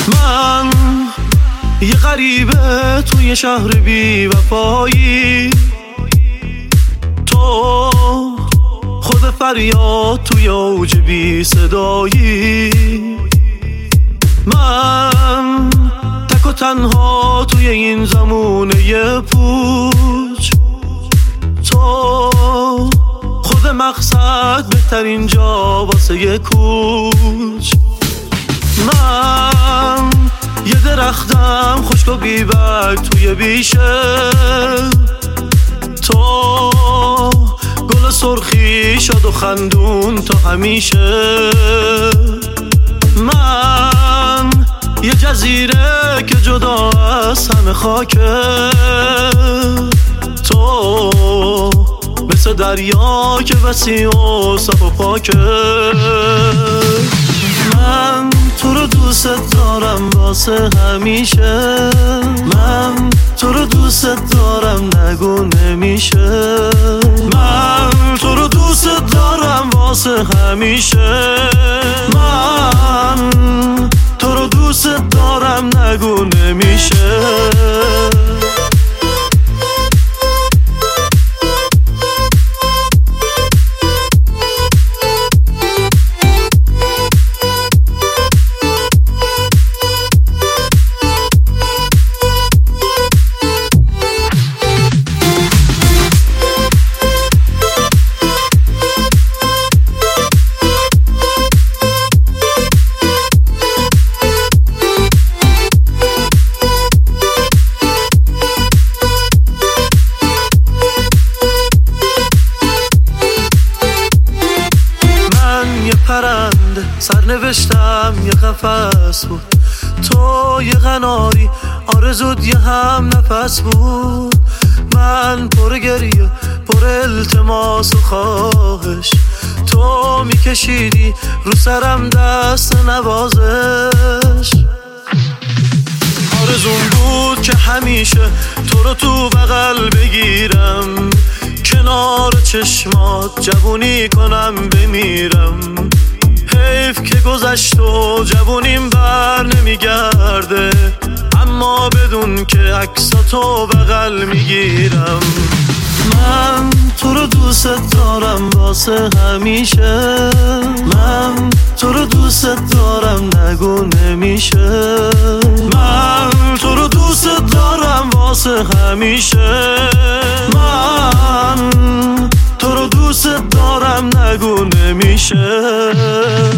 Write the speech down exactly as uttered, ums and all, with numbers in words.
من یه غریبه توی شهر بی وفایی، تو خود فریاد توی اوج بی صدایی. من تک و تنها توی این زمونه پوچ، تو خود مقصد بهترین جا واسه یه کوچ. من یه درختم خشک و بیبرگ توی بیشه، تو گل سرخی شاد و خندون تا همیشه. من یه جزیره که جدا از همه خاکه، تو مثل دریا که وسیع و صاف و پاکه. من تو رو دوست دارم واسه همیشه، من تو رو دوست دارم نگو نمیشه. من تو رو دوست دارم واسه همیشه، من تو رو دوست دارم نگو نمیشه. پرنده سرنوشتم یه قفس بود، تو یه قناری آرزود یه هم نفس بود. من پر گریه پر التماس و خواهش، تو میکشیدی رو سرم دست نوازش. آرزون بود که همیشه تو رو تو بغل بگیرم، کنار چشمات جوونی کنم بمیرم. حیف که گذشت و جوونیم بر نمیگرده، اما بدون که عکساتو بغل میگیرم. من تو رو دوست دارم واسه همیشه، من تو رو دوست دارم نگو نمیشه. من تو رو دوست دارم واسه همیشه، من تو رو دوست دارم نگو نمیشه.